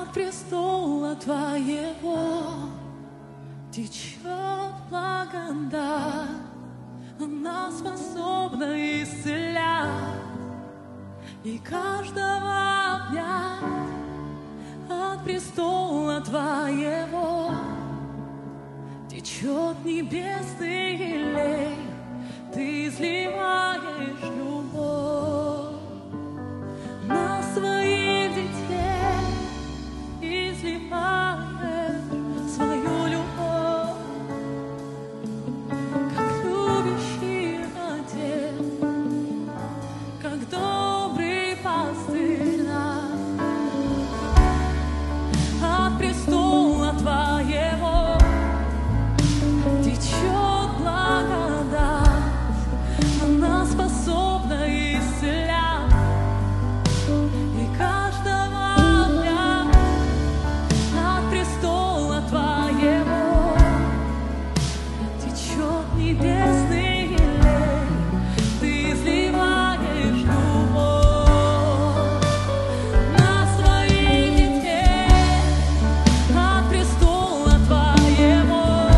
от престола Твоего течет благодать, она способна исцелять и каждого обнять. От престола Твоего течет небесный елей, Ты изливаешь любовь на своих детей, изливаешь свою любовь, как любящий отец, как добрый пастырь наш. От престола Твоего течет благодать, она способна исцелять и каждого обнять. От престола Твоего течет небесный елей, Ты изливаешь любовь на своих детей. От престола Твоего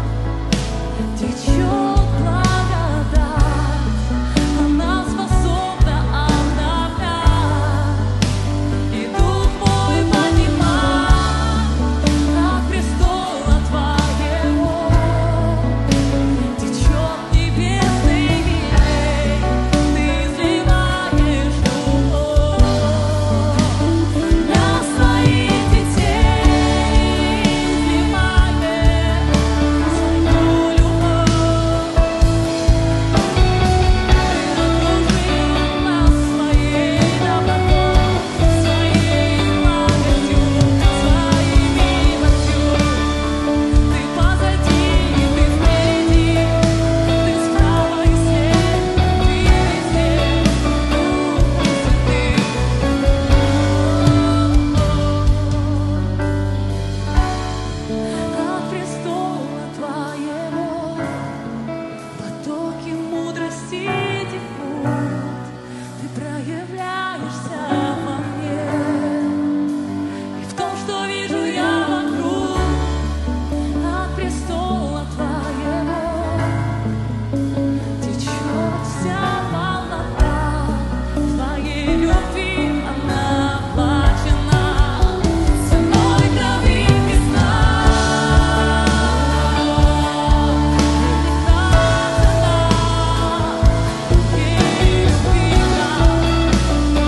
течет благодать, она способна обновлять, и дух мой поднимать. От престола Твоего течет небесный елей, Ты изливаешь любовь на своих детей, изливаешь свою любовь. Ты окружил нас своей добротой, своей благостью, своей милостью. Ты позади, Ты впереди, Ты справа и слева, Ты везде, от престола Твоего потоки мудрости текут, Ты проявляешься во мне и в том, что вижу я вокруг. От престола Твоего течет вся полнота Твоей любви, она оплачена ценой крови Христа. Велика цена Твоей любви,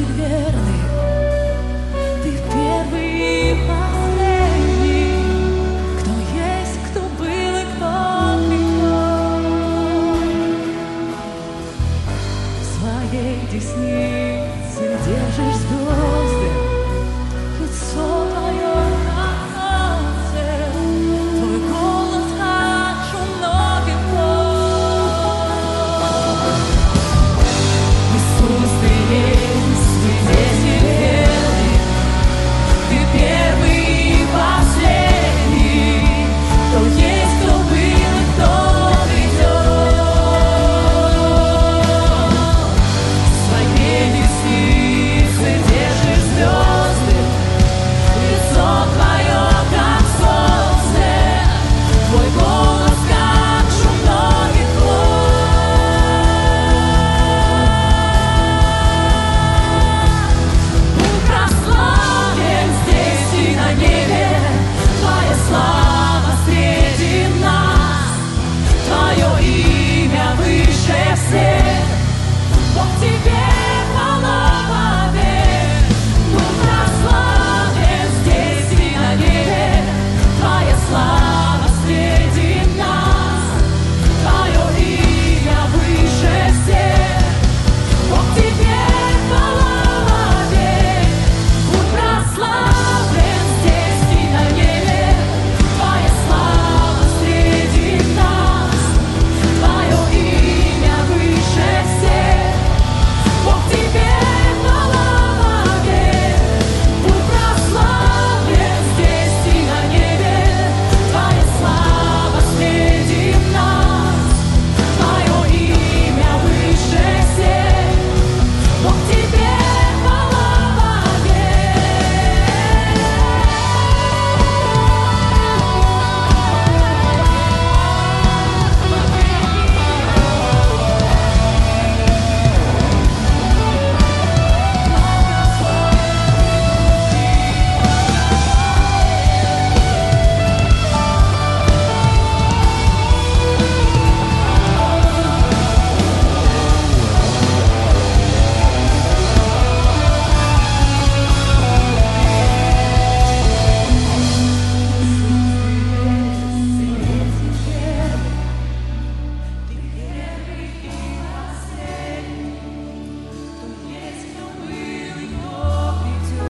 Спаситель верный, Ты первый и последний, кто есть, кто был и кто придет. В своей деснице держишь звезды, лицо Твое